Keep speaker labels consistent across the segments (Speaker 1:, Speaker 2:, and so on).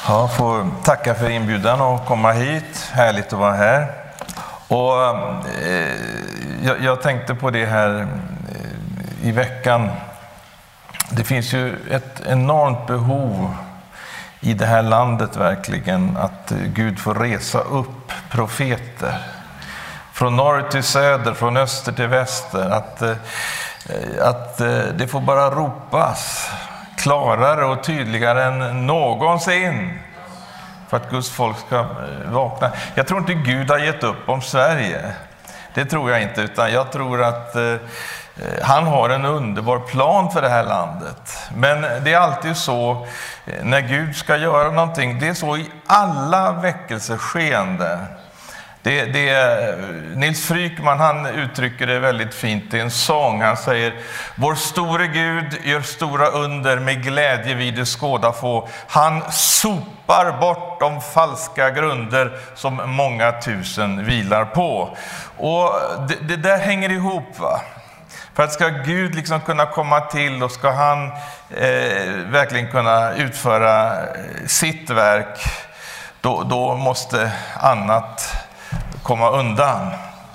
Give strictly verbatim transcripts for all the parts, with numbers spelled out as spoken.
Speaker 1: Ja, får tacka för inbjudan och komma hit. Härligt att vara här. Och eh, jag, jag tänkte på det här eh, i veckan. Det finns ju ett enormt behov i det här landet verkligen att Gud får resa upp profeter. Från norr till söder, från öster till väster. Att, eh, att eh, det får bara ropas klarare och tydligare än någonsin för att Guds folk ska vakna. Jag tror inte Gud har gett upp om Sverige. Det tror jag inte, utan jag tror att eh, han har en underbar plan för det här landet. Men det är alltid så när Gud ska göra någonting. Det är så i alla väckelseskeende. Det, det är, Nils Frykman, han uttrycker det väldigt fint i en sång. Han säger: vår store Gud gör stora under, med glädje vid det skåda få. Han sopar bort de falska grunder som många tusen vilar på. Och det, det där hänger ihop, va? För att ska Gud liksom kunna komma till, och ska han eh, verkligen kunna utföra sitt verk, då, då måste annat komma undan.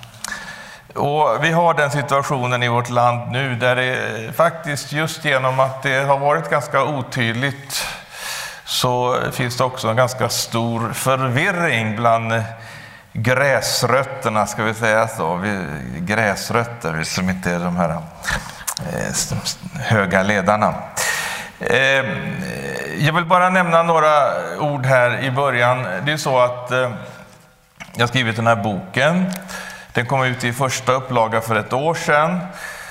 Speaker 1: Och vi har den situationen i vårt land nu där det faktiskt, just genom att det har varit ganska otydligt, så finns det också en ganska stor förvirring bland gräsrötterna, ska vi säga så. Vi, gräsrötter som inte är de här eh, höga ledarna. Eh, jag vill bara nämna några ord här i början. Det är så att eh, jag har skrivit den här boken. Den kom ut i första upplaga för ett år sedan.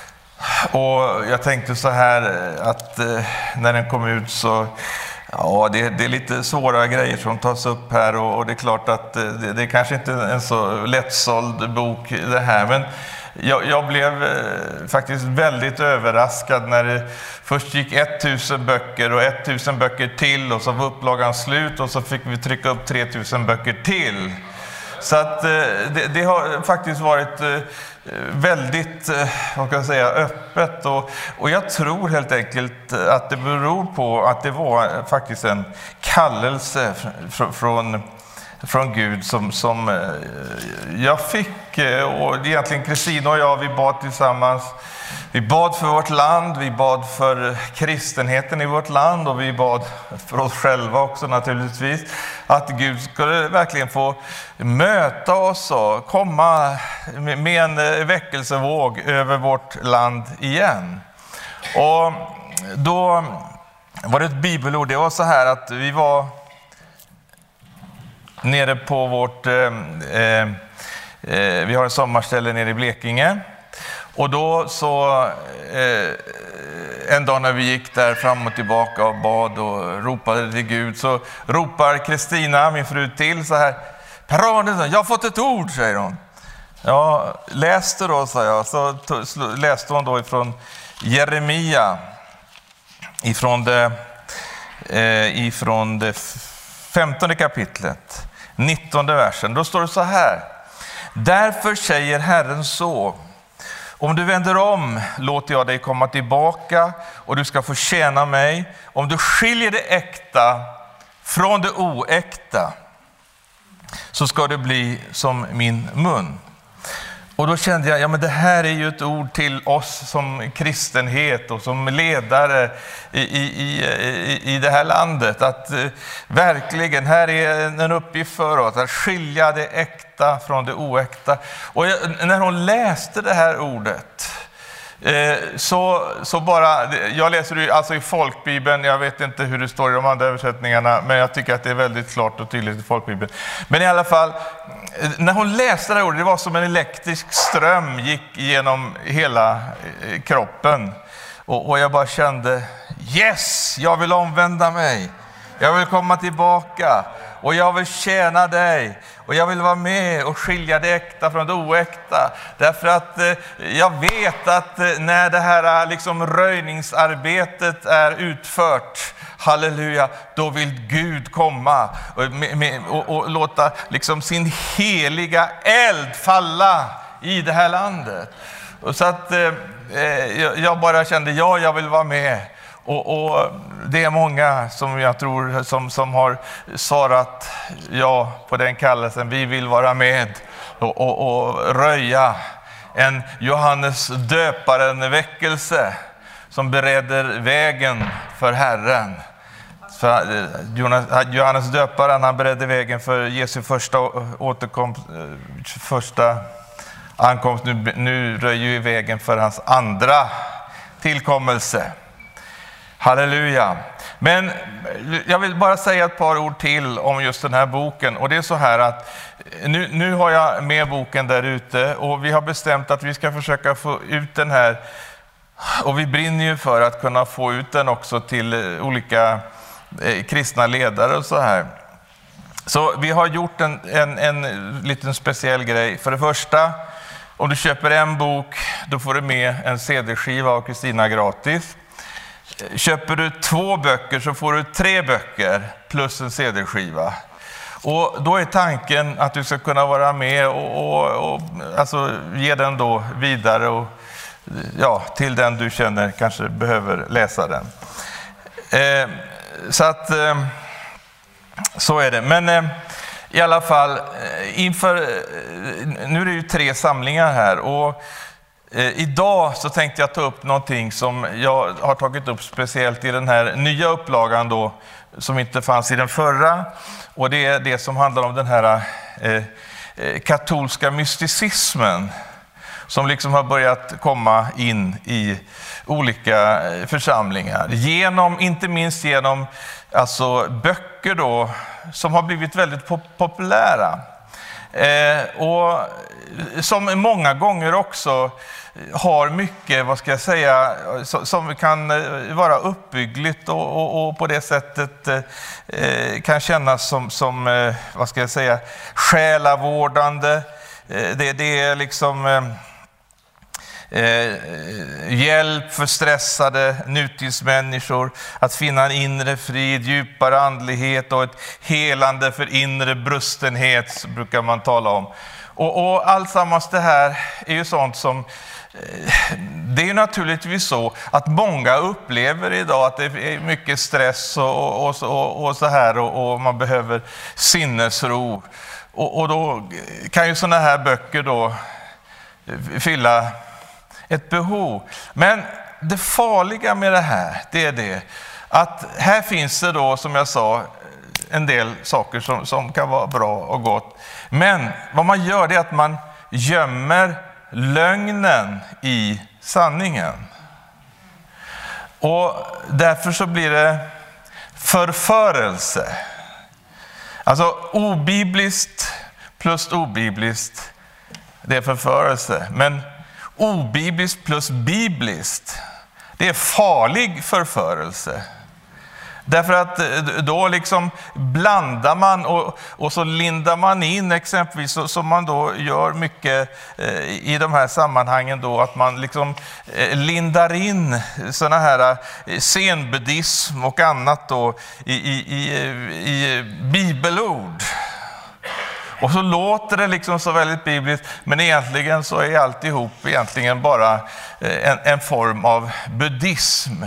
Speaker 1: Och jag tänkte så här att eh, när den kom ut så... Ja, det, det är lite svåra grejer som tas upp här. Och, och det är klart att det, det är kanske inte en så lättsåld bok det här. Men jag, jag blev eh, faktiskt väldigt överraskad när det först gick tusen böcker och tusen böcker till. Och så var upplagan slut och så fick vi trycka upp tre tusen böcker till. Så att det, det har faktiskt varit väldigt, vad ska jag säga, öppet. Och, och jag tror helt enkelt att det beror på att det var faktiskt en kallelse från, från, från Gud som, som jag fick. Och egentligen Kristina och jag, vi bad tillsammans. Vi bad för vårt land, vi bad för kristenheten i vårt land, och vi bad för oss själva också naturligtvis. Att Gud skulle verkligen få möta oss och komma med en väckelsevåg över vårt land igen. Och då var det ett bibelord. Det var så här att vi var nere på vårt... Eh, eh, vi har ett sommarställe nere i Blekinge. Och då så, eh, en dag när vi gick där fram och tillbaka och bad och ropade till Gud, så ropar Kristina, min fru, till så här: Per Arnesson, jag har fått ett ord, säger hon. Ja, läste då, sa jag. Så t- läste hon då ifrån Jeremia, ifrån det, eh, ifrån det femtonde kapitlet, nittonde versen. Då står det så här: därför säger Herren så: om du vänder om, låter jag dig komma tillbaka och du ska få tjäna mig. Om du skiljer det äkta från det oäkta, så ska det bli som min mun. Och då kände jag, ja men det här är ju ett ord till oss som kristenhet och som ledare i, i, i, i det här landet. Att eh, verkligen, här är en uppgift för oss att skilja det äkta från det oäkta. Och jag, när hon läste det här ordet, eh, så, så bara, jag läser det alltså i folkbibeln, jag vet inte hur det står i de andra översättningarna, men jag tycker att det är väldigt klart och tydligt i folkbibeln. Men i alla fall, när hon läste det här ordet, det var som en elektrisk ström gick genom hela kroppen. Och, och jag bara kände, yes, jag vill omvända mig. Jag vill komma tillbaka. Och jag vill tjäna dig. Och jag vill vara med och skilja det äkta från det oäkta. Därför att eh, jag vet att eh, när det här liksom röjningsarbetet är utfört, halleluja, då vill Gud komma och, med, med, och, och låta liksom sin heliga eld falla i det här landet. Och så att eh, jag bara kände, ja, jag vill vara med. Och, och det är många som jag tror som, som har svarat ja på den kallelsen. Vi vill vara med och, och, och röja en Johannes döparen väckelse som bereder vägen för Herren. För Johannes döparen, han beredde vägen för Jesu första återkomst, första ankomst. Nu, nu röjer ju vägen för hans andra tillkommelse. Halleluja. Men jag vill bara säga ett par ord till om just den här boken. Och det är så här att nu, nu har jag med boken där ute och vi har bestämt att vi ska försöka få ut den här. Och vi brinner ju för att kunna få ut den också till olika eh, kristna ledare och så här. Så vi har gjort en, en, en liten speciell grej. För det första, om du köper en bok, då får du med en C D-skiva av Kristina gratis. Köper du två böcker så får du tre böcker plus en C D-skiva. Och då är tanken att du ska kunna vara med och, och, och alltså ge den då vidare och, ja, till den du känner kanske behöver läsa den. Eh, så att eh, så är det. Men eh, i alla fall, inför, nu är det ju tre samlingar här och eh, idag så tänkte jag ta upp någonting som jag har tagit upp speciellt i den här nya upplagan då, som inte fanns i den förra. Och det är det som handlar om den här eh, katolska mysticismen som liksom har börjat komma in i olika församlingar. Genom, inte minst genom alltså, böcker då, som har blivit väldigt pop- populära. Eh, och som många gånger också har mycket, vad ska jag säga, som kan vara uppbyggligt och, och, och på det sättet eh, kan kännas som, som eh, vad ska jag säga, själavårdande. Eh, det, det är liksom eh, eh, hjälp för stressade nutidsmänniskor att finna en inre frid, djupare andlighet och ett helande för inre brustenhet, brukar man tala om. Och, och alltsammans det här är ju sånt som, det är naturligtvis så att många upplever idag att det är mycket stress och, och, och, och så här och, och man behöver sinnesro. Och, och då kan ju såna här böcker då fylla ett behov. Men det farliga med det här, det är det att här finns det då, som jag sa, en del saker som, som kan vara bra och gott. Men vad man gör, det är att man gömmer lögnen i sanningen. Och därför så blir det förförelse. Alltså obibliskt plus obibliskt, det är förförelse. Men obibliskt plus bibliskt, det är farlig förförelse. Därför att då liksom blandar man och, och så lindar man in exempelvis, så, som man då gör mycket eh, i de här sammanhangen då, att man liksom eh, lindar in såna här eh, zenbuddism och annat då i, i, i, i bibelord. Och så låter det liksom så väldigt bibliskt, men egentligen så är alltihop egentligen bara eh, en, en form av buddhism.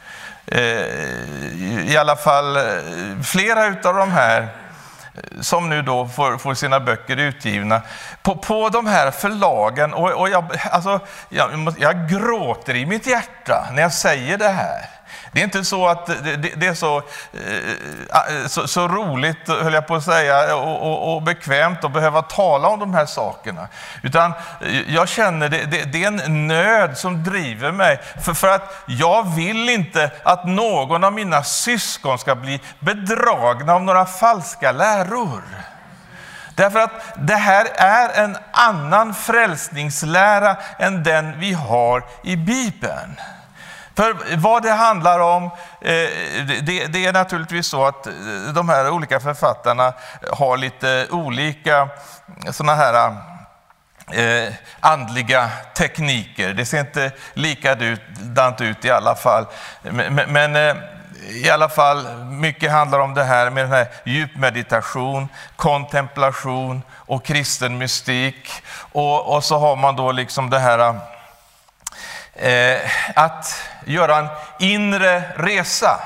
Speaker 1: I alla fall flera utav de här som nu då får, får sina böcker utgivna på, på de här förlagen. Och, och jag, alltså, jag, jag gråter i mitt hjärta när jag säger det här. Det är inte så att det, det är så, så, så roligt, höll jag på att säga, och, och, och bekvämt att behöva tala om de här sakerna. Utan jag känner det, det, det är en nöd som driver mig. För, för att jag vill inte att någon av mina syskon ska bli bedragna av några falska läror. Därför att det här är en annan frälsningslära än den vi har i Bibeln. För vad det handlar om, det är naturligtvis så att de här olika författarna har lite olika såna här andliga tekniker. Det ser inte likadant ut i alla fall. Men i alla fall, mycket handlar om det här med den här djupmeditation, kontemplation och kristen mystik. Och, och så har man då liksom det här eh, att göra en inre resa.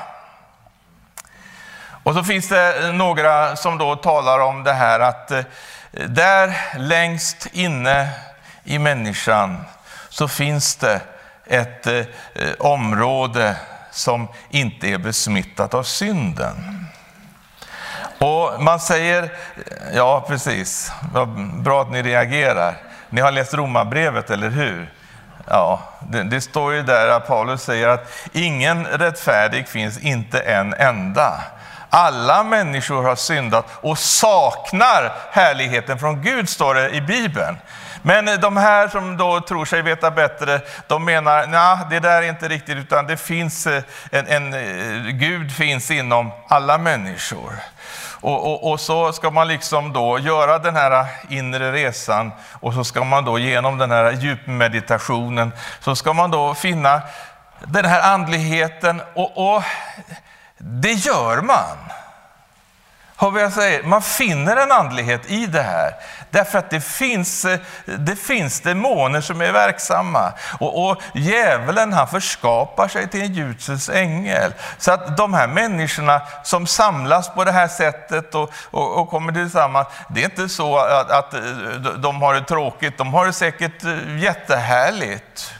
Speaker 1: Och så finns det några som då talar om det här att eh, där längst inne i människan så finns det ett eh, område som inte är besmittat av synden. Och man säger, ja precis, bra att ni reagerar. Ni har läst Romarbrevet, eller hur? Ja, det, det står ju där att Paulus säger att ingen rättfärdig finns, inte en enda. Alla människor har syndat och saknar härligheten från Gud, står det i Bibeln. Men de här som då tror sig veta bättre, de menar, nej, det där är inte riktigt, utan det finns en, en Gud finns inom alla människor. Och, och, och så ska man liksom då göra den här inre resan, och så ska man då genom den här djupmeditationen, så ska man då finna den här andligheten, och, och det gör man. Hör vad jag säger? Man finner en andlighet i det här. Därför att det finns, det finns demoner som är verksamma. Och, och djävulen, han förskapar sig till en ljusets ängel. Så att de här människorna som samlas på det här sättet och, och, och kommer tillsammans, det är inte så att, att de har det tråkigt. De har det säkert jättehärligt.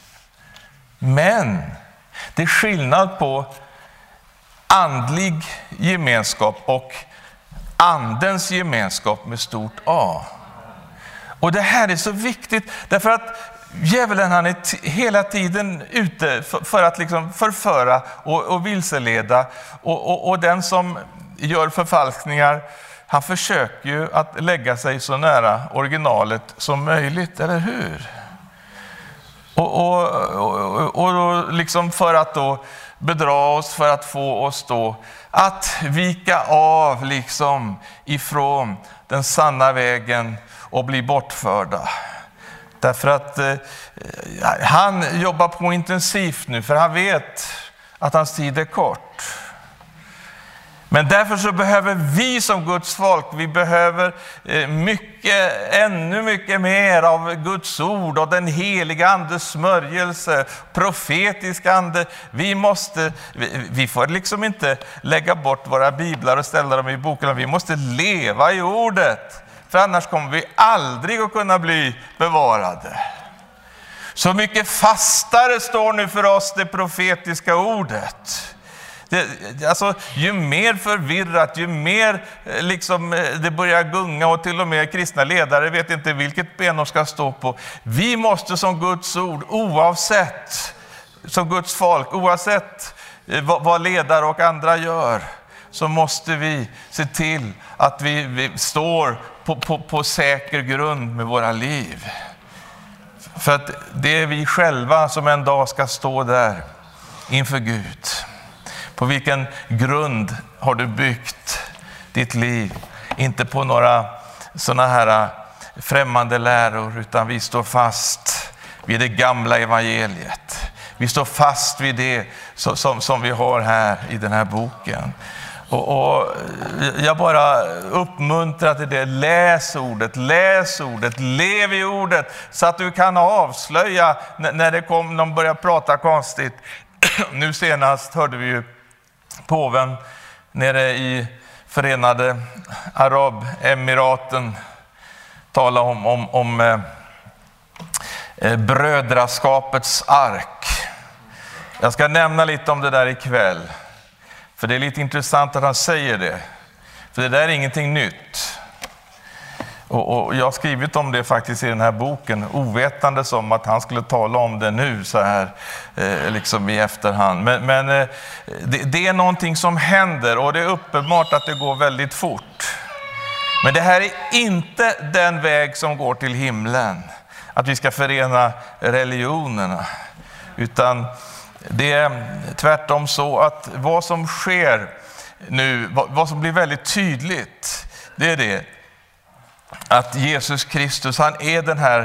Speaker 1: Men det är skillnad på andlig gemenskap och andens gemenskap med stort A. Och det här är så viktigt, därför att djävulen, han är t- hela tiden ute för, för att liksom förföra och, och vilseleda. Och, och, och den som gör förfalskningar, han försöker ju att lägga sig så nära originalet som möjligt, eller hur? Och, och, och, och, och liksom för att då bedra oss, för att få oss då att vika av liksom ifrån den sanna vägen och bli bortförda. Därför att eh, han jobbar på intensivt nu, för han vet att hans tid är kort. Men därför så behöver vi som Guds folk, vi behöver mycket, ännu mycket mer av Guds ord och den heliga andes smörjelse, profetiska ande. Vi måste, vi, vi får liksom inte lägga bort våra biblar och ställa dem i boken. Vi måste leva i ordet, för annars kommer vi aldrig att kunna bli bevarade. Så mycket fastare står nu för oss det profetiska ordet. Det, alltså, ju mer förvirrat, ju mer liksom, det börjar gunga, och till och med kristna ledare vet inte vilket ben de ska stå på. Vi måste som Guds ord, oavsett, som Guds folk, oavsett vad, vad ledare och andra gör, så måste vi se till att vi, vi står på, på, på säker grund med våra liv. För att det är vi själva som en dag ska stå där inför Gud. På vilken grund har du byggt ditt liv? Inte på några sådana här främmande läror, utan vi står fast vid det gamla evangeliet. Vi står fast vid det som, som, som vi har här i den här boken. Och, och jag bara uppmuntrar till det. Läs ordet, läs ordet, lev i ordet, så att du kan avslöja när, när det kom, de börjar prata konstigt. Nu senast hörde vi ju påven nere i Förenade Arabemiraten tala om, om, om eh, brödraskapets ark. Jag ska nämna lite om det där ikväll, för det är lite intressant att han säger det, för det där är ingenting nytt. Och, och jag har skrivit om det faktiskt i den här boken, ovetande som att han skulle tala om det nu så här eh, liksom i efterhand. Men, men eh, det, det är någonting som händer, och det är uppenbart att det går väldigt fort. Men det här är inte den väg som går till himlen, att vi ska förena religionerna, utan det är tvärtom så att vad som sker nu, vad, vad som blir väldigt tydligt, det är det att Jesus Kristus, han är den här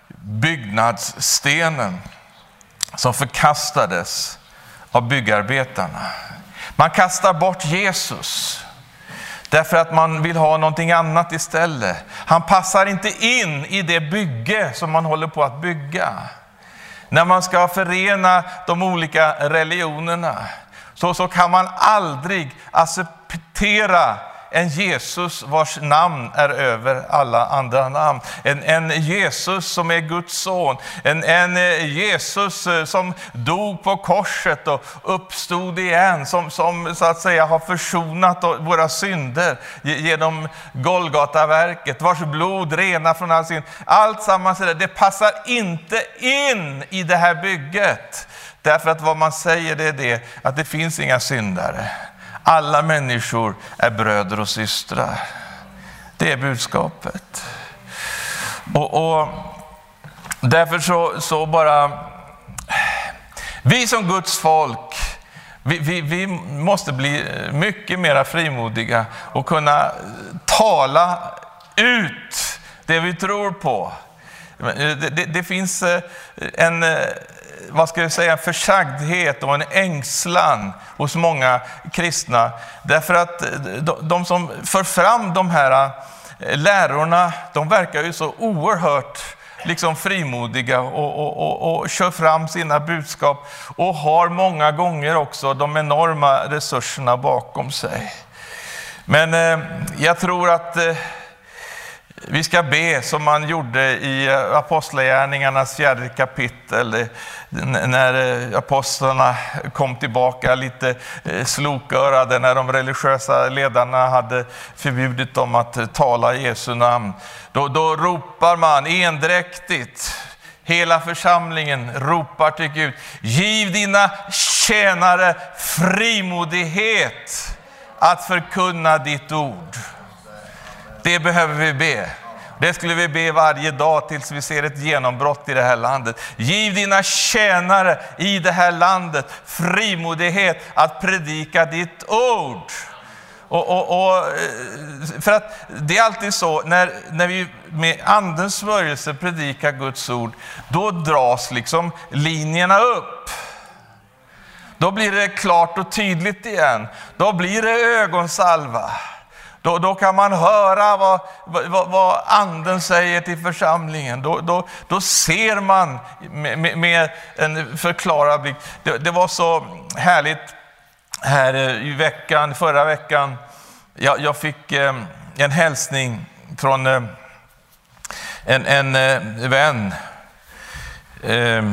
Speaker 1: byggnadsstenen som förkastades av byggarbetarna. Man kastar bort Jesus därför att man vill ha någonting annat istället. Han passar inte in i det bygge som man håller på att bygga. När man ska förena de olika religionerna så, så kan man aldrig acceptera en Jesus vars namn är över alla andra namn. En, en Jesus som är Guds son. En, en Jesus som dog på korset och uppstod igen. Som, som så att säga har försonat våra synder genom Golgataverket. Vars blod renar från all synd. Allt sammans, det passar inte in i det här bygget. Därför att vad man säger det är det att det finns inga syndare. Alla människor är bröder och systrar. Det är budskapet. Och, och därför så, så bara... Vi som Guds folk, vi, vi, vi måste bli mycket mer frimodiga och kunna tala ut det vi tror på. Det, det, det finns en... vad ska jag säga, försagdhet och en ängslan hos många kristna. Därför att de, de som för fram de här lärorna, de verkar ju så oerhört liksom frimodiga och, och, och, och kör fram sina budskap och har många gånger också de enorma resurserna bakom sig. Men eh, jag tror att eh, vi ska be som man gjorde i Apostlagärningarnas fjärde kapitel, när apostlarna kom tillbaka lite slokörade när de religiösa ledarna hade förbjudit dem att tala i Jesu namn. Då, då ropar man endräktigt, hela församlingen ropar till Gud: giv dina tjänare frimodighet att förkunna ditt ord. Det behöver vi be. Det skulle vi be varje dag tills vi ser ett genombrott i det här landet. Giv dina tjänare i det här landet frimodighet att predika ditt ord. Och, och, och, för att det är alltid så, när, när vi med andens smörjelse predikar Guds ord, då dras liksom linjerna upp. Då blir det klart och tydligt igen. Då blir det ögonsalva. Då, då kan man höra vad, vad, vad anden säger till församlingen. Då, då, då ser man med, med, med en förklarad blick. Det, det var så härligt här i veckan, förra veckan. Jag, jag fick eh, en hälsning från eh, en, en eh, vän. Eh,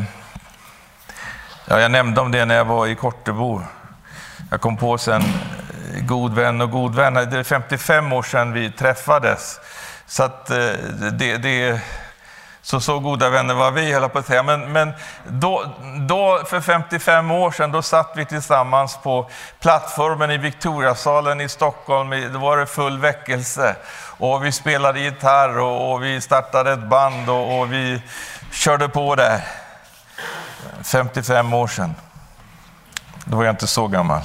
Speaker 1: ja, jag nämnde om det när jag var i Kortebo. Jag kom på sen... god vän och god vän. Det är femtiofem år sedan vi träffades. Så att det, det så, så goda vänner var vi, hela på att säga. Men, men då, då för femtiofem år sedan, då satt vi tillsammans på plattformen i Victoriasalen i Stockholm. Det var full väckelse. Och vi spelade gitarr och, och vi startade ett band och, och vi körde på där. femtiofem år sedan. Då var jag inte så gammal.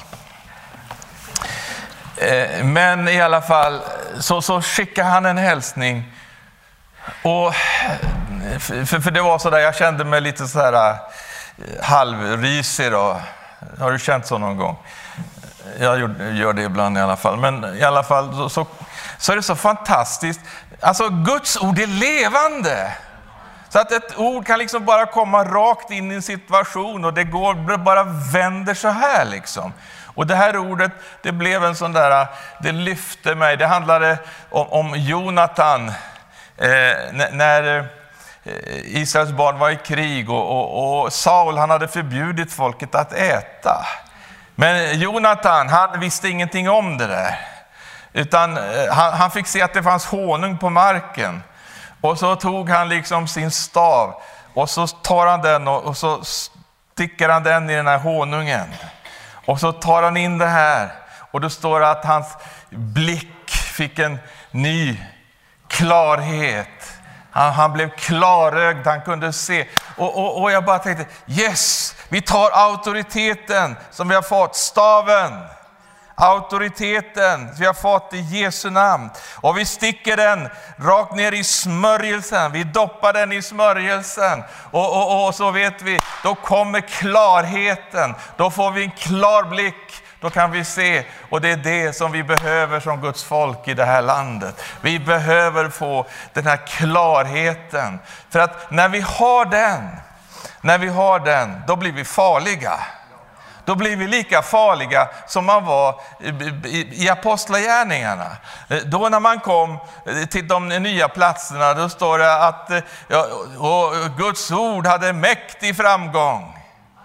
Speaker 1: Men i alla fall så, så skickade han en hälsning. Och för, för det var så där, jag kände mig lite så här halvrisig då. Har du känt så någon gång? Jag gör, gör det ibland i alla fall. Men i alla fall så, så, så är det så fantastiskt. Alltså Guds ord är levande. Så att ett ord kan liksom bara komma rakt in i en situation och det går bara vänder så här liksom. Och det här ordet, det blev en sån där, det lyfte mig. Det handlade om, om Jonatan eh, när eh, Israels barn var i krig och, och, och Saul, han hade förbjudit folket att äta. Men Jonatan, han visste ingenting om det där. Utan eh, han, han fick se att det fanns honung på marken. Och så tog han liksom sin stav och så tar han den och, och så sticker han den i den här honungen. Och så tar han in det här och då står det att hans blick fick en ny klarhet. Han, han blev klarögd, han kunde se. Och, och, och jag bara tänkte, yes, vi tar auktoriteten som vi har fått, staven. Auktoriteten vi har fått i Jesu namn. Och vi sticker den rakt ner i smörjelsen. Vi doppar den i smörjelsen. Och, och, och så vet vi, då kommer klarheten. Då får vi en klar blick. Då kan vi se. Och det är det som vi behöver som Guds folk i det här landet. Vi behöver få den här klarheten. För att när vi har den, När vi har den, då blir vi farliga. Då blir vi lika farliga som man var i apostlagärningarna. Då när man kom till de nya platserna, då står det att ja, och Guds ord hade mäktig framgång.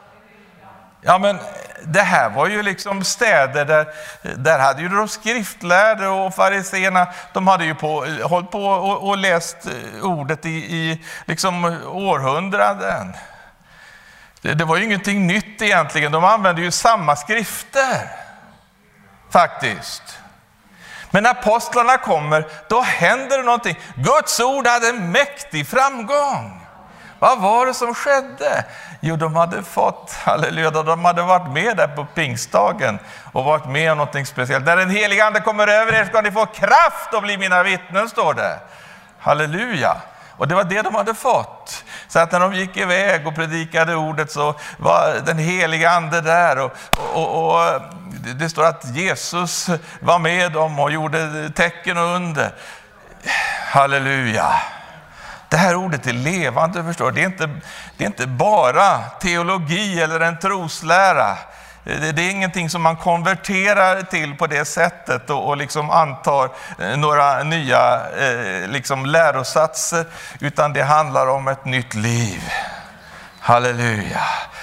Speaker 1: Ja, men det här var ju liksom städer där, där hade ju de skriftlärde och fariséerna, de hade ju på, hållit på och, och läst ordet i, i liksom århundraden. Det, det var ju ingenting nytt egentligen, de använde ju samma skrifter faktiskt. Men när apostlarna kommer, då händer det någonting. Guds ord hade mäktig framgång. Vad var det som skedde? Jo, de hade fått, halleluja, de hade varit med där på pingstdagen och varit med om någonting speciellt. När den heliga ande kommer över er ska ni få kraft och bli mina vittnen, står det. Halleluja. Och det var det de hade fått. Så att när de gick iväg och predikade ordet så var den heliga ande där. Och, och, och det står att Jesus var med dem och gjorde tecken och under. Halleluja. Det här ordet är levande, förstår. Det är inte, det är inte bara teologi eller en troslära. Det, det är ingenting som man konverterar till på det sättet och, och liksom antar några nya eh, liksom lärosatser, utan det handlar om ett nytt liv. Halleluja.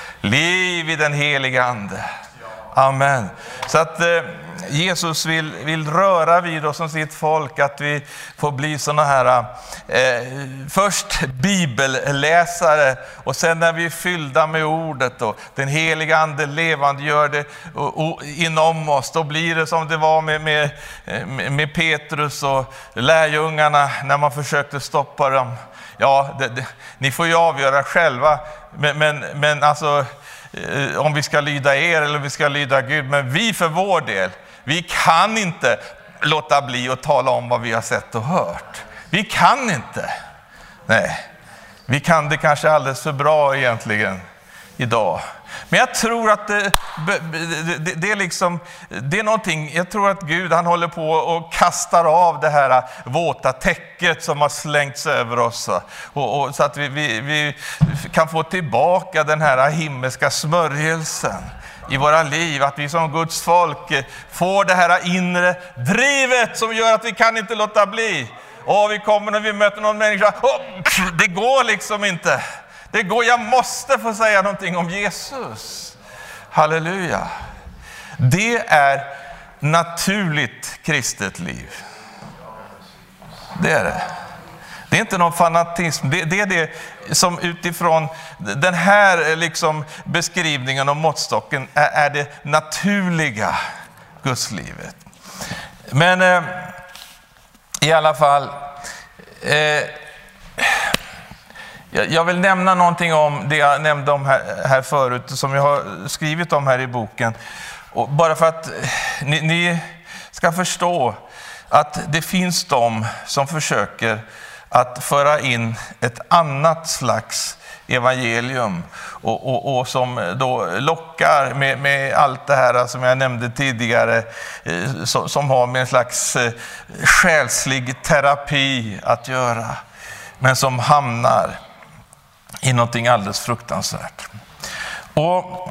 Speaker 1: Liv i den heliga ande. Amen. Så att eh, Jesus vill, vill röra vid oss som sitt folk, att vi får bli såna här eh, först bibelläsare och sen när vi är fyllda med ordet och den heliga ande levande gör det och, och inom oss, då blir det som det var med, med, med Petrus och lärjungarna när man försökte stoppa dem. Ja, det, det, ni får ju avgöra själva, men, men, men alltså om vi ska lyda er eller vi ska lyda Gud. Men vi för vår del, vi kan inte låta bli att tala om vad vi har sett och hört. Vi kan inte. Nej, vi kan det kanske alldeles för bra egentligen idag. Men jag tror att det, det, det är liksom, det är någonting, jag tror att Gud han håller på och kastar av det här våta täcket som har slängts över oss. Och, och, så att vi, vi, vi kan få tillbaka den här himmelska smörjelsen i våra liv. Att vi som Guds folk får det här inre drivet som gör att vi kan inte låta bli. Och vi kommer när vi möter någon människa, och det går liksom inte. Det går, jag måste få säga någonting om Jesus. Halleluja. Det är naturligt kristet liv. Det är det. Det är inte någon fanatism. Det, det är det som utifrån den här liksom beskrivningen om måttstocken är, är det naturliga gudslivet. Men eh, i alla fall... Eh, Jag vill nämna någonting om det jag nämnde om här, här förut, som jag har skrivit om här i boken. Och bara för att ni, ni ska förstå att det finns de som försöker att föra in ett annat slags evangelium och, och, och som då lockar med, med allt det här som jag nämnde tidigare, som, som har med en slags själslig terapi att göra, men som hamnar i någonting alldeles fruktansvärt. Och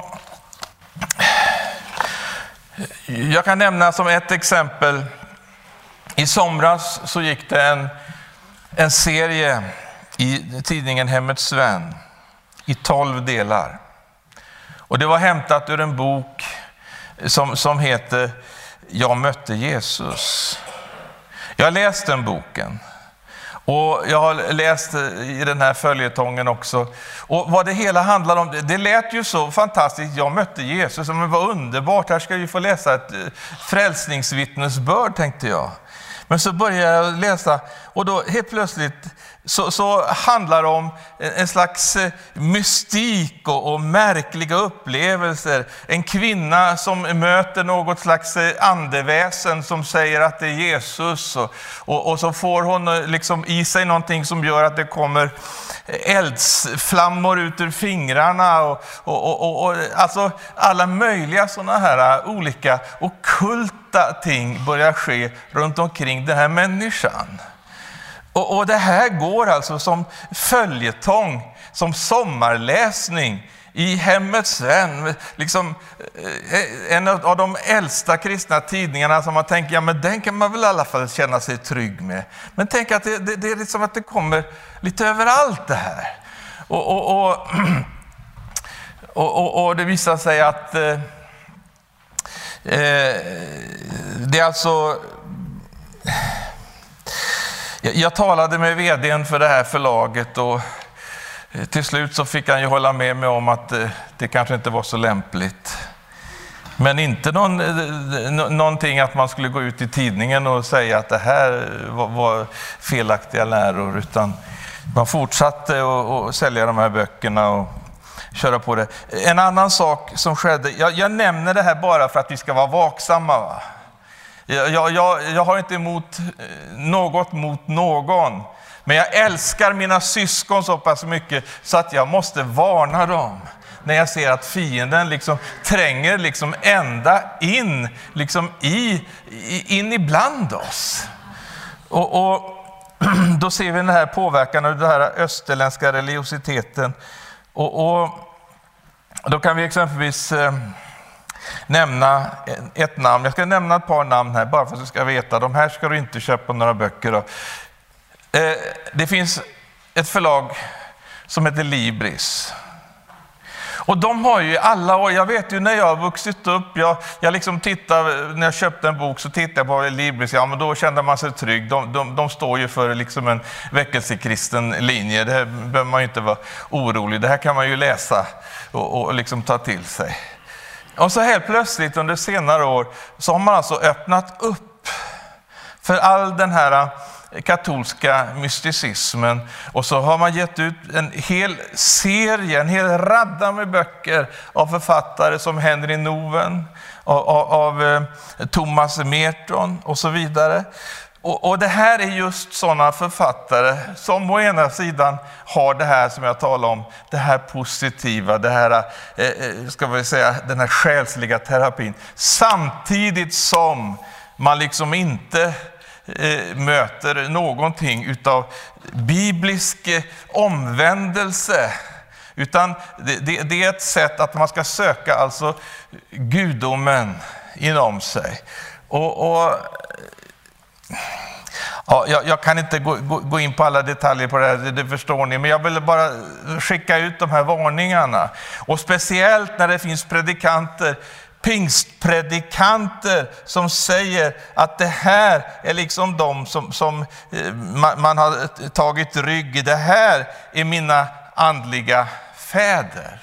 Speaker 1: jag kan nämna som ett exempel, i somras så gick det en, en serie i tidningen Hemmets Vän i tolv delar. Och det var hämtat ur en bok som, som heter Jag mötte Jesus. Jag har läst den boken. Och jag har läst i den här följetongen också. Och vad det hela handlar om, det lät ju så fantastiskt. Jag mötte Jesus, men vad underbart. Här ska vi få läsa ett frälsningsvittnesbörd, tänkte jag. Men så började jag läsa och då helt plötsligt så, så handlar det om en slags mystik och, och märkliga upplevelser. En kvinna som möter något slags andeväsen som säger att det är Jesus. Och, och, och så får hon liksom i sig någonting som gör att det kommer eldsflammor ut ur fingrarna. Och, och, och, och alltså alla möjliga sådana här olika ockulta ting börjar ske runt omkring den här människan. Och, och det här går alltså som följetong, som sommarläsning i Hemmets Vän, liksom en av de äldsta kristna tidningarna som man tänker, ja men den kan man väl i alla fall känna sig trygg med. Men tänk att det, det, det är liksom att det kommer lite överallt det här. Och, och, och, och, och, och det visar sig att eh, det är alltså... Jag, jag talade med vdn för det här förlaget och till slut så fick han ju hålla med mig om att det, det kanske inte var så lämpligt. Men inte någon, någonting att man skulle gå ut i tidningen och säga att det här var, var felaktiga läror, utan man fortsatte att sälja de här böckerna och köra på det. En annan sak som skedde, jag, jag nämner det här bara för att vi ska vara vaksamma, va? Jag, jag, jag har inte emot något mot någon. Men jag älskar mina syskon så pass mycket så att jag måste varna dem när jag ser att fienden liksom tränger liksom ända in, liksom i, in ibland oss. Och, och då ser vi den här påverkan av den här österländska religiositeten. Och, och då kan vi exempelvis eh, nämna ett namn. Jag ska nämna ett par namn här bara för att du ska veta. De här ska du inte köpa några böcker då. Det finns ett förlag som heter Libris. Och de har ju alla år, jag vet ju när jag har vuxit upp, jag, jag liksom tittar, när jag köpte en bok så tittade jag på Libris, ja men då kände man sig trygg. De, de, de står ju för liksom en väckelsekristen linje, det här behöver man ju inte vara orolig, det här kan man ju läsa och, och liksom ta till sig. Och så helt plötsligt under senare år så har man alltså öppnat upp för all den här katolska mysticismen, och så har man gett ut en hel serie, en hel radda med böcker av författare som Henry Nouwen, av, av, av Thomas Merton och så vidare. Och, och det här är just sådana författare som å ena sidan har det här som jag talar om, det här positiva, det här, eh, ska vi säga, den här själsliga terapin, samtidigt som man liksom inte möter någonting utav biblisk omvändelse, utan det, det, det är ett sätt att man ska söka alltså gudomen inom sig. Och, och ja, jag, jag kan inte gå, gå, gå in på alla detaljer på det här, det, det förstår ni, men jag vill bara skicka ut de här varningarna. Och speciellt när det finns predikanter, pingstpredikanter som säger att det här är liksom de som, som man, man har tagit rygg i. Det här är mina andliga fäder.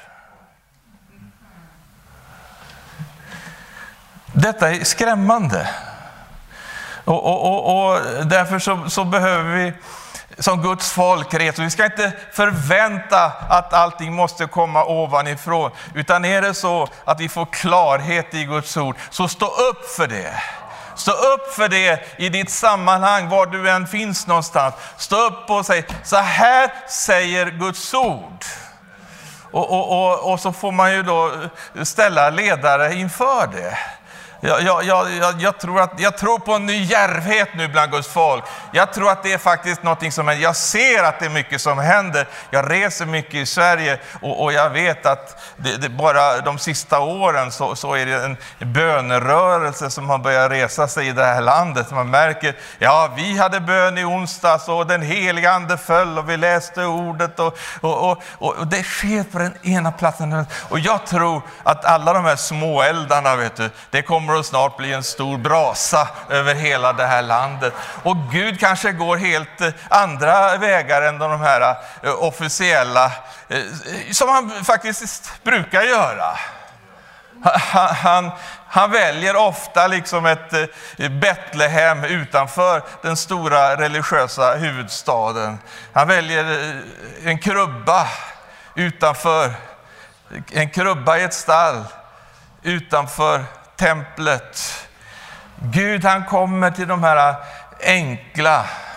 Speaker 1: Detta är skrämmande. Och, och, och, och därför så, så behöver vi som Guds folk resa. Vi ska inte förvänta att allting måste komma ovanifrån. Utan är det så att vi får klarhet i Guds ord, så stå upp för det. Stå upp för det i ditt sammanhang, var du än finns någonstans. Stå upp och säg, så här säger Guds ord. Och, och, och, och så får man ju då ställa ledare inför det. Jag, jag, jag, jag, tror att, jag tror på en ny djärvhet nu bland Guds folk. Jag tror att det är faktiskt någonting som händer. Jag ser att det är mycket som händer. Jag reser mycket i Sverige och, och jag vet att det, det bara de sista åren så, så är det en bönerörelse som har börjat resa sig i det här landet. Man märker, ja vi hade bön i onsdags och den heliga ande föll och vi läste ordet och, och, och, och det sker på den ena platsen. Och jag tror att alla de här små eldarna, vet du, det kommer att snart bli en stor brasa över hela det här landet. Och Gud kanske går helt andra vägar än de här officiella, som han faktiskt brukar göra. Han, han, han väljer ofta liksom ett Betlehem utanför den stora religiösa huvudstaden. Han väljer en krubba utanför, en krubba i ett stall utanför templet. Gud, han kommer till de här enkla,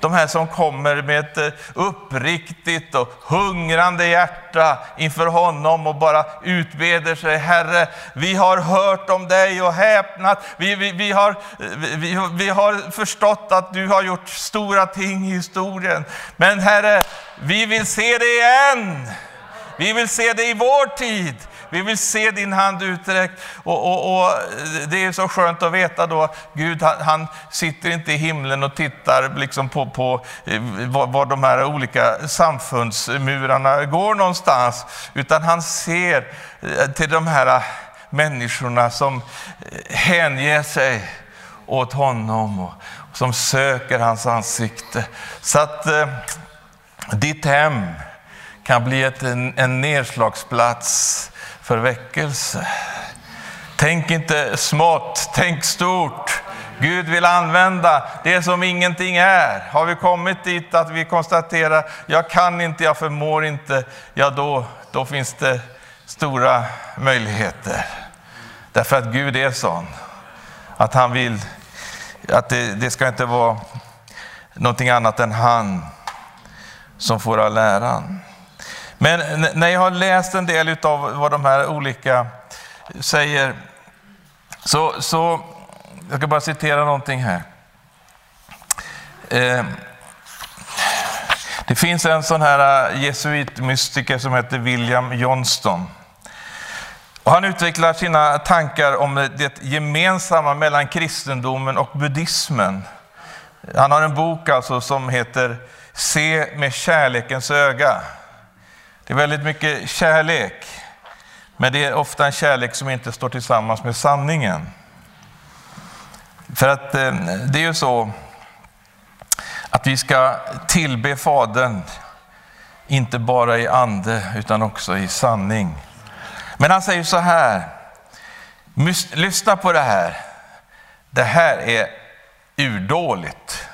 Speaker 1: de här som kommer med ett uppriktigt och hungrande hjärta inför honom och bara utbeder sig: Herre, vi har hört om dig och häpnat. Vi, vi, vi, har, vi, vi har förstått att du har gjort stora ting i historien. Men Herre, vi vill se det igen. Vi vill se det i vår tid. Vi vill se din hand uträckt. Och, och, och det är så skönt att veta då, Gud han, han sitter inte i himlen och tittar liksom på, på var, var de här olika samfundsmurarna går någonstans. Utan han ser till de här människorna som hänger sig åt honom och som söker hans ansikte. Så att eh, ditt hem kan bli ett, en, en nedslagsplats för väckelse. Tänk inte smått, tänk stort. Gud vill använda det som ingenting är. Har vi kommit dit att vi konstaterar: jag kan inte, jag förmår inte, ja då, då finns det stora möjligheter. Därför att Gud är sån att han vill att det, det ska inte vara någonting annat än han som får all äran. Men när jag har läst en del av vad de här olika säger, så, så jag ska bara citera någonting här. Eh, det finns en sån här jesuitmystiker som heter William Johnston. Och han utvecklar sina tankar om det gemensamma mellan kristendomen och buddhismen. Han har en bok alltså som heter Se med kärlekens öga. Det är väldigt mycket kärlek, men det är ofta en kärlek som inte står tillsammans med sanningen. För att det är ju så att vi ska tillbe Fadern inte bara i ande utan också i sanning. Men han säger så här: lyssna på det här. Det här är urdåligt.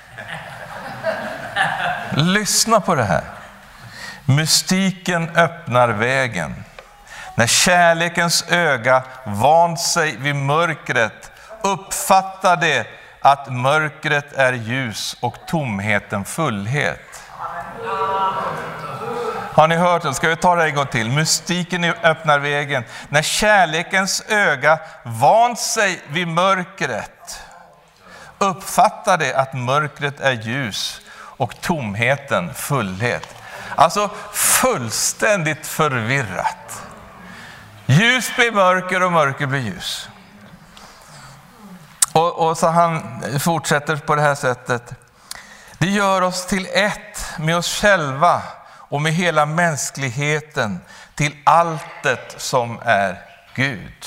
Speaker 1: Lyssna på det här. Mystiken öppnar vägen. När kärlekens öga vant sig vid mörkret uppfattar det att mörkret är ljus och tomheten fullhet. Har ni hört det? Ska vi ta det en gång till? Mystiken öppnar vägen. När kärlekens öga vant sig vid mörkret uppfattar det att mörkret är ljus och tomheten fullhet. Alltså fullständigt förvirrat. Ljus blir mörker och mörker blir ljus. Och, och så han fortsätter på det här sättet. Det gör oss till ett med oss själva och med hela mänskligheten, till alltet som är Gud.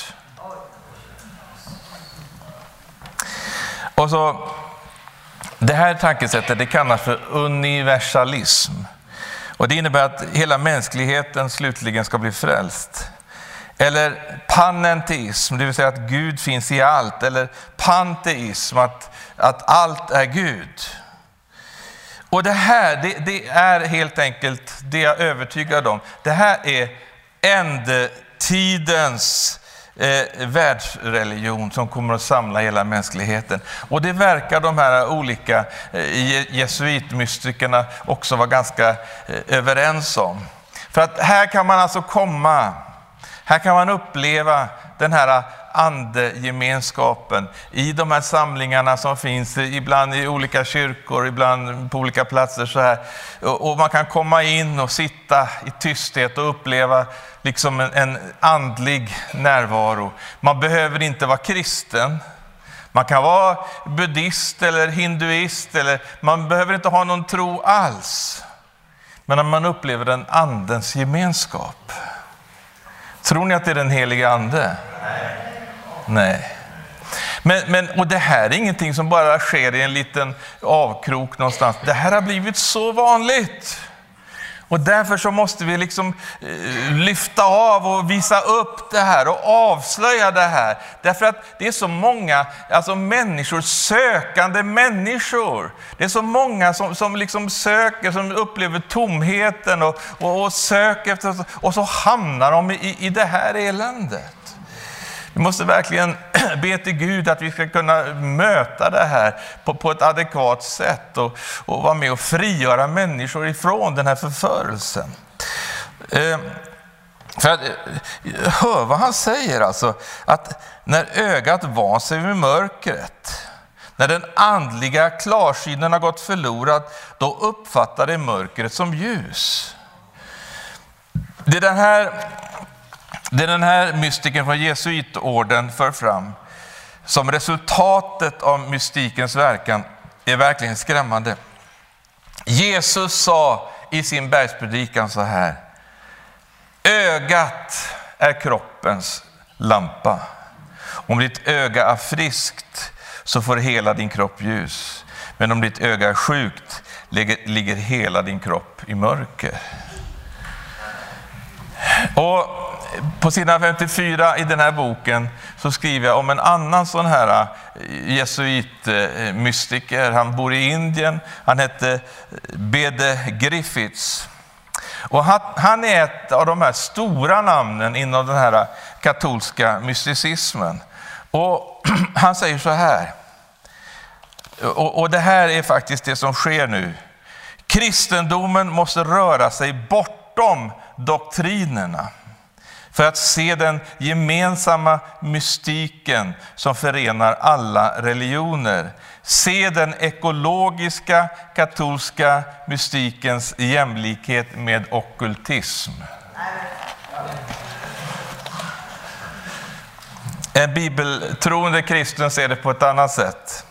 Speaker 1: Och så det här tankesättet, det kallas för universalism. Och det innebär att hela mänskligheten slutligen ska bli frälst. Eller panenteism, det vill säga att Gud finns i allt. Eller panteism, att, att allt är Gud. Och det här, det, det är helt enkelt det jag är övertygad om. Det här är ändetidens eh, världsreligion som kommer att samla hela mänskligheten. Och det verkar de här olika eh, jesuitmystikerna också vara ganska eh, överens om. För att här kan man alltså komma, här kan man uppleva den här andegemenskapen i de här samlingarna som finns ibland i olika kyrkor, ibland på olika platser så här. Och man kan komma in och sitta i tysthet och uppleva liksom en, en andlig närvaro. Man behöver inte vara kristen. Man kan vara buddhist eller hinduist, eller man behöver inte ha någon tro alls. Men när man upplever en andens gemenskap. Tror ni att det är den heliga ande? Nej. Nej. Men, men, och det här är ingenting som bara sker i en liten avkrok någonstans. Det här har blivit så vanligt. Och därför så måste vi liksom eh, lyfta av och visa upp det här och avslöja det här. Därför att det är så många alltså människor, sökande människor. Det är så många som, som liksom söker, som upplever tomheten och, och, och söker efter, och så hamnar de i, i det här eländet. Vi måste verkligen be till Gud att vi ska kunna möta det här på, på ett adekvat sätt och, och vara med och frigöra människor ifrån den här förförelsen. Eh, för att, hör vad han säger alltså, att när ögat van sig med mörkret, när den andliga klarsynen har gått förlorad, då uppfattar det mörkret som ljus. Det är den här, det är den här mystiken från jesuitorden för fram. Som resultatet av mystikens verkan är verkligen skrämmande. Jesus sa i sin bergspredikan så här: ögat är kroppens lampa. Om ditt öga är friskt så får hela din kropp ljus. Men om ditt öga är sjukt ligger, ligger hela din kropp i mörker. Och på sidan femtiofyra i den här boken så skriver jag om en annan sån här jesuitmystiker. Han bor i Indien. Han hette Bede Griffiths. Och han, han är ett av de här stora namnen inom den här katolska mysticismen. Och han säger så här. Och, och det här är faktiskt det som sker nu. Kristendomen måste röra sig bortom doktrinerna för att se den gemensamma mystiken som förenar alla religioner. Se den ekologiska katolska mystikens jämlikhet med ockultism. En bibeltroende kristen ser det på ett annat sätt.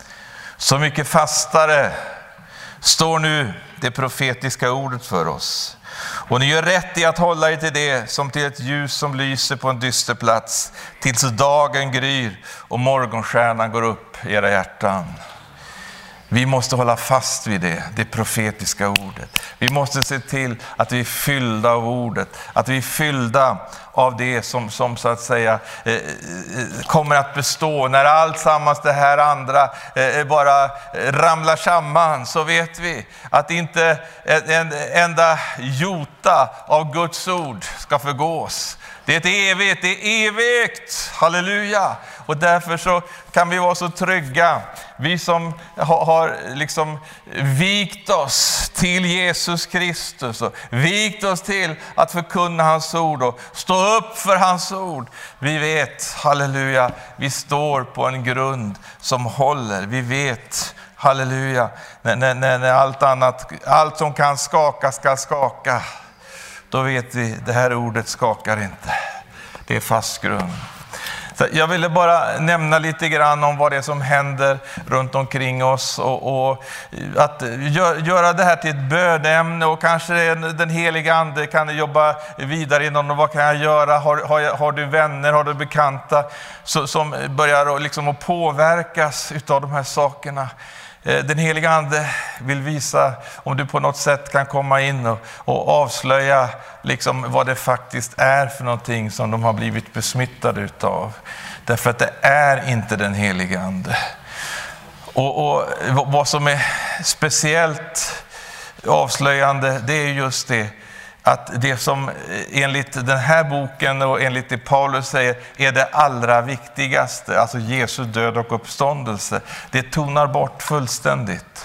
Speaker 1: Så mycket fastare står nu det profetiska ordet för oss. Och ni gör rätt i att hålla er till det som till ett ljus som lyser på en dyster plats, tills dagen gryr och morgonstjärnan går upp i era hjärtan. Vi måste hålla fast vid det, det profetiska ordet. Vi måste se till att vi är fyllda av ordet, att vi är fyllda av det som, som så att säga eh, kommer att bestå. När allt sammans det här andra eh, bara ramlar samman, så vet vi att inte en enda jota av Guds ord ska förgås. Det är ett evigt, det är evigt, halleluja. Och därför så kan vi vara så trygga, vi som har, har liksom vikt oss till Jesus Kristus och vikt oss till att förkunna hans ord och stå upp för hans ord. Vi vet, halleluja, vi står på en grund som håller. Vi vet, halleluja, när, när, när allt annat, allt som kan skaka ska skaka. Då vet vi, det här ordet skakar inte. Det är fast grund. Så jag ville bara nämna lite grann om vad det är som händer runt omkring oss. Och, och att gör, göra det här till ett bönämne, och kanske den heliga ande kan jobba vidare inom. Vad kan jag göra? Har, har, har du vänner, har du bekanta så, som börjar liksom att påverkas utav de här sakerna? Den heliga ande vill visa om du på något sätt kan komma in och, och avslöja liksom vad det faktiskt är för någonting som de har blivit besmittade utav. Därför att det är inte den heliga ande. Och, och vad som är speciellt avslöjande, det är just det att det som enligt den här boken och enligt det Paulus säger är det allra viktigaste, alltså Jesu död och uppståndelse, det tonar bort fullständigt.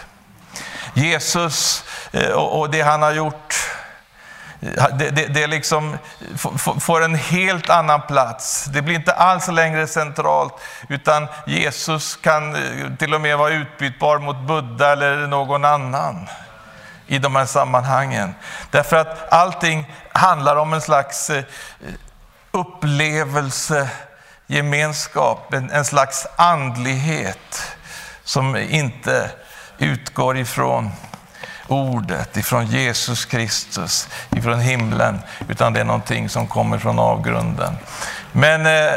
Speaker 1: Jesus och det han har gjort, det, det, det liksom får en helt annan plats. Det blir inte alls längre centralt, utan Jesus kan till och med vara utbytbar mot Buddha eller någon annan i de här sammanhangen. Därför att allting handlar om en slags upplevelse, gemenskap, en, en slags andlighet som inte utgår ifrån ordet, ifrån Jesus Kristus, ifrån himlen, utan det är någonting som kommer från avgrunden. Men eh,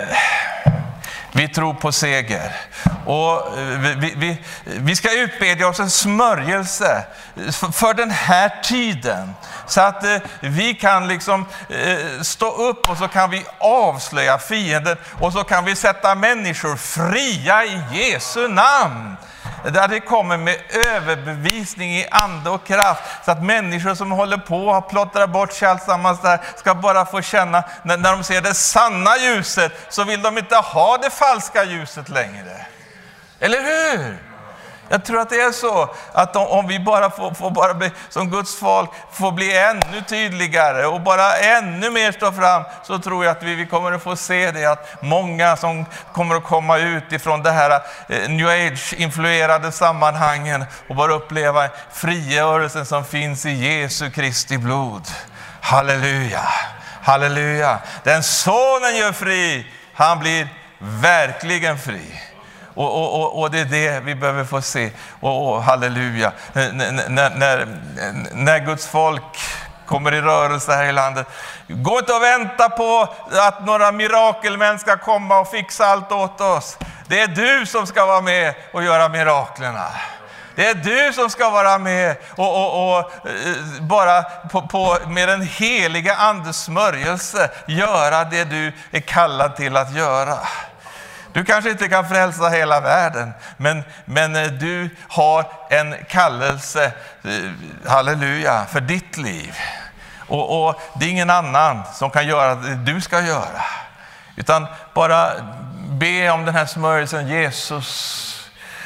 Speaker 1: vi tror på seger. Och vi, vi, vi ska utbedja oss en smörjelse för den här tiden. Så att eh, vi kan liksom eh, stå upp, och så kan vi avslöja fienden. Och så kan vi sätta människor fria i Jesu namn. där det kommer med överbevisning i ande och kraft, så att människor som håller på att plottra bort sig alltsammans där ska bara få känna, när, när de ser det sanna ljuset, så vill de inte ha det falska ljuset längre. Eller hur? Jag tror att det är så att om, om vi bara får, får bara bli, som Guds folk får bli ännu tydligare och bara ännu mer stå fram, så tror jag att vi, vi kommer att få se det, att många som kommer att komma ut ifrån det här eh, New Age-influerade sammanhangen och bara uppleva frigörelsen som finns i Jesu Kristi blod. Halleluja, halleluja. Den sonen gör fri, han blir verkligen fri. Och, och, och, och det är det vi behöver få se. Och, och halleluja. N- n- när, när, när Guds folk kommer i rörelse här i landet, gå inte och vänta på att några mirakelmän ska komma och fixa allt åt oss. Det är du som ska vara med och göra miraklerna. Det är du som ska vara med och, och, och bara på, på, med den heliga andes smörjelse göra det du är kallad till att göra. Du kanske inte kan frälsa hela världen, men, men du har en kallelse, halleluja, för ditt liv. Och, och det är ingen annan som kan göra det du ska göra. Utan bara be om den här smörjelsen. Jesus,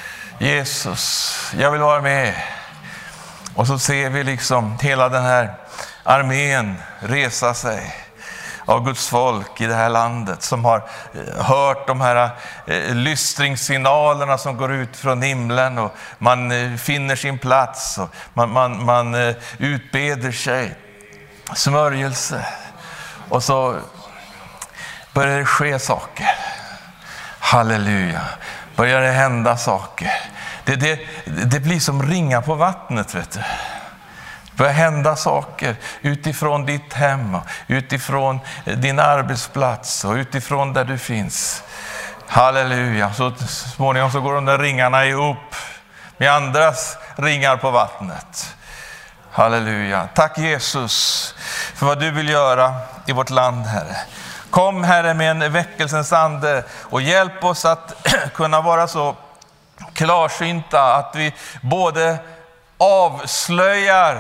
Speaker 1: Jesus, jag vill vara med. Och så ser vi liksom hela den här armén resa sig av Guds folk i det här landet, som har hört de här eh, lystringssignalerna som går ut från himlen, och man eh, finner sin plats och man, man, man eh, utbeder sig smörjelse, och så börjar det ske saker. Halleluja, börjar det hända saker. Det, det, det blir som ringar på vattnet, vet du. Det börjar hända saker utifrån ditt hem, utifrån din arbetsplats och utifrån där du finns. Halleluja. Så småningom så går de där ringarna ihop med andras ringar på vattnet. Halleluja. Tack Jesus för vad du vill göra i vårt land, Herre. Kom, Herre, med en väckelsens ande och hjälp oss att kunna vara så klarsynta att vi både avslöjar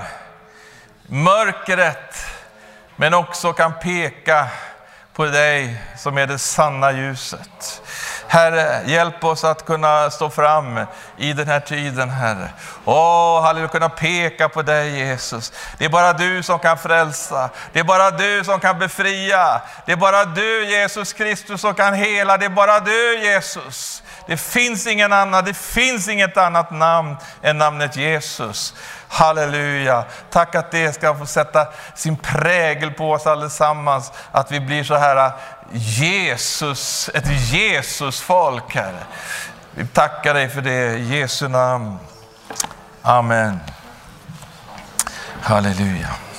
Speaker 1: mörkret men också kan peka på dig som är det sanna ljuset. Herre, hjälp oss att kunna stå fram i den här tiden, Herre. Åh, halleluja, kunna peka på dig, Jesus. Det är bara du som kan frälsa. Det är bara du som kan befria. Det är bara du, Jesus Kristus, som kan hela. Det är bara du, Jesus. Det finns ingen annan, det finns inget annat namn än namnet Jesus. Halleluja. Tack att det ska få sätta sin prägel på oss allesammans. Att vi blir så här Jesus, ett Jesus-folk, Herre. Vi tackar dig för det i Jesu namn. Amen. Halleluja.